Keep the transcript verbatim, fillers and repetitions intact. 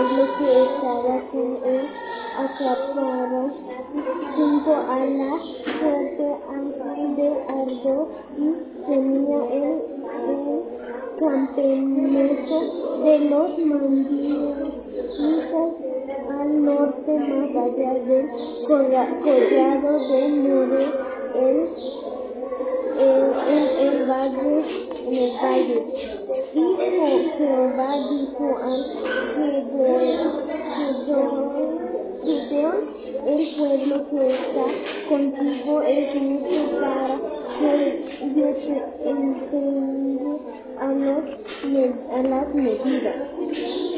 pueblo que estaba con él atraparon junto a la fuente de Ardo y tenía el, el campamento de los mandíes al norte más allá del collado de More, el, el, el, el valle, en el valle. Dijo Jehová, dijo al Gedeón, el pueblo que está contigo es mucho para que yo te enseñe a, los, a las medidas.